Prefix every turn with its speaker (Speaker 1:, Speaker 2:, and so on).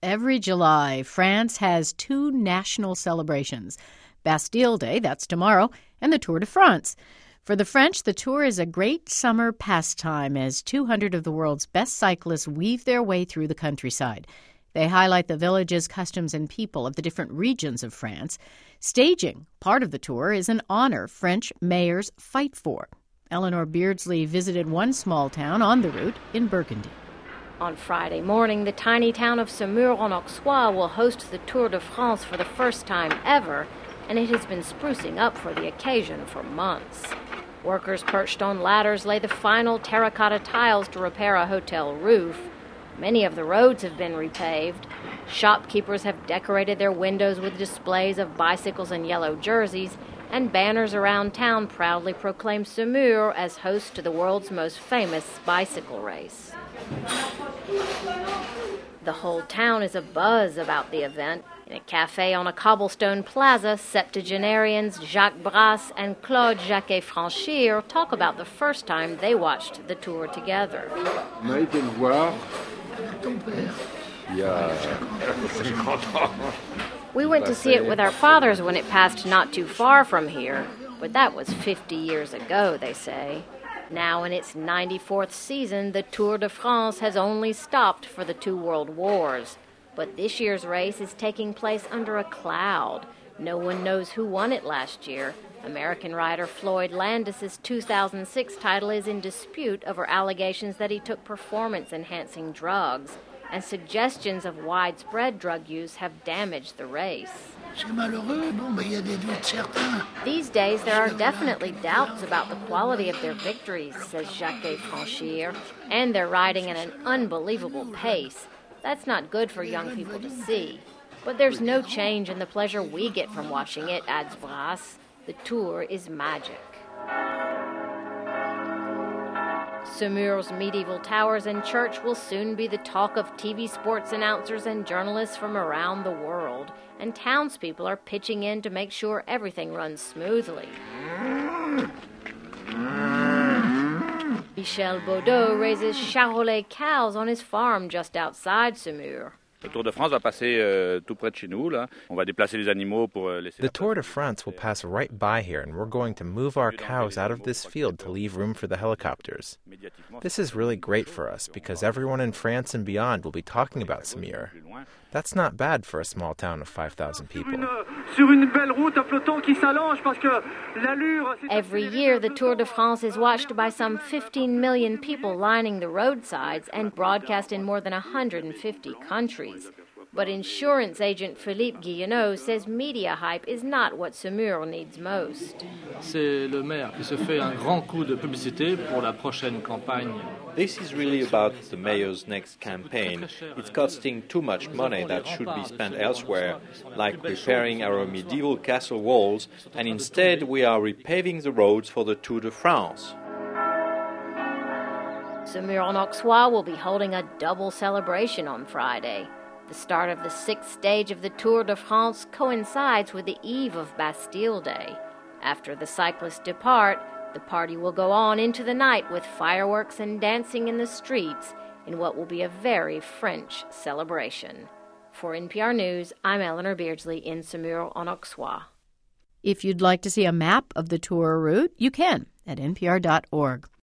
Speaker 1: Every July, France has two national celebrations. Bastille Day, that's tomorrow, and the Tour de France. For the French, the Tour is a great summer pastime as 200 of the world's best cyclists weave their way through the countryside. They highlight the villages, customs, and people of the different regions of France. Staging part of the tour is an honor French mayors fight for. Eleanor Beardsley visited one small town on the route in Burgundy.
Speaker 2: On Friday morning, the tiny town of Saumur-en-Auxois will host the Tour de France for the first time ever, and it has been sprucing up for the occasion for months. Workers perched on ladders lay the final terracotta tiles to repair a hotel roof. Many of the roads have been repaved. Shopkeepers have decorated their windows with displays of bicycles and yellow jerseys, and banners around town proudly proclaim Saumur as host to the world's most famous bicycle race. The whole town is abuzz about the event. In a cafe on a cobblestone plaza, septuagenarians Jacques Brasse and Claude Jacquet-Franchir talk about the first time they watched the tour together. We went to see it with our fathers when it passed not too far from here, but that was 50 years ago, they say. Now in its 94th season, the Tour de France has only stopped for the two world wars. But this year's race is taking place under a cloud. No one knows who won it last year. American rider Floyd Landis' 2006 title is in dispute over allegations that he took performance-enhancing drugs, and suggestions of widespread drug use have damaged the race. These days, there are definitely doubts about the quality of their victories, says Jacquet-Franchir, and they're riding at an unbelievable pace. That's not good for young people to see. But there's no change in the pleasure we get from watching it, adds Brasse. The Tour is magic. Saumur's medieval towers and church will soon be the talk of TV sports announcers and journalists from around the world, and townspeople are pitching in to make sure everything runs smoothly. Michel Baudot raises Charolais cows on his farm just outside Saumur.
Speaker 3: Le Tour de France va passer tout près de chez nous. Là. On va déplacer les animaux pour laisser.
Speaker 4: The Tour de France will pass right by here, and we're going to move our cows out of this field to leave room for the helicopters. This is really great for us because everyone in France and beyond will be talking about Saumur. That's not bad for a small town of 5,000 people.
Speaker 2: Every year, the Tour de France is watched by some 15 million people lining the roadsides and broadcast in more than 150 countries. But insurance agent Philippe Guillenot says media hype is not what Saumur needs most.
Speaker 5: C'est le maire qui se fait un grand coup de publicité pour la prochaine campagne.
Speaker 6: This is really about the mayor's next campaign. It's costing too much money that should be spent elsewhere, like repairing our medieval castle walls, and instead we are repaving the roads for the Tour de France.
Speaker 2: Saumur-en-Auxois will be holding a double celebration on Friday. The start of the sixth stage of the Tour de France coincides with the eve of Bastille Day. After the cyclists depart, the party will go on into the night with fireworks and dancing in the streets in what will be a very French celebration. For NPR News, I'm Eleanor Beardsley in Saumur-en-Auxois.
Speaker 1: If you'd like to see a map of the tour route, you can at npr.org.